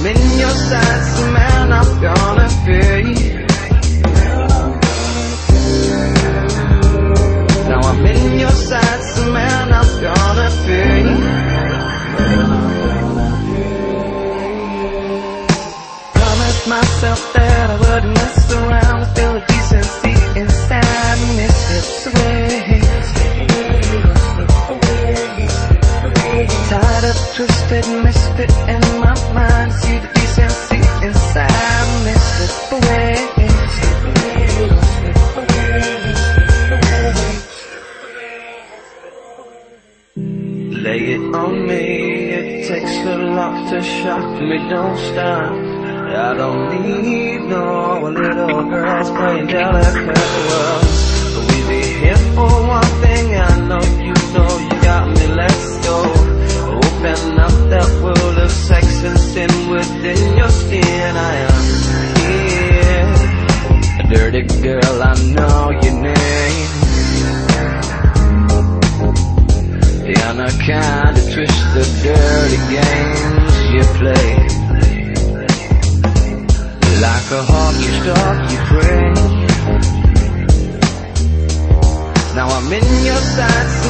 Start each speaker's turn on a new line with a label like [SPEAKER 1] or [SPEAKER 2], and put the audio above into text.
[SPEAKER 1] I'm in your sights, so man, I'm gonna be. Now I'm in your sights, so man, I'm gonna be. Promised myself that I wouldn't mess around, feel the decency inside me slips away. Tired of twisted misfit in my mind, see the decency inside me slip away. Lay it on me, it takes a lot to shock me, don't stop. I don't need no little girls playing delicate world. We be here for one thing, I know you got me, let's go. Open up that world of sex and sin within your skin. I am here, a dirty girl, I know your name. And the kind of twisted, dirty games you play. Like a hawk, you stalk, you prey. Now I'm in your sights,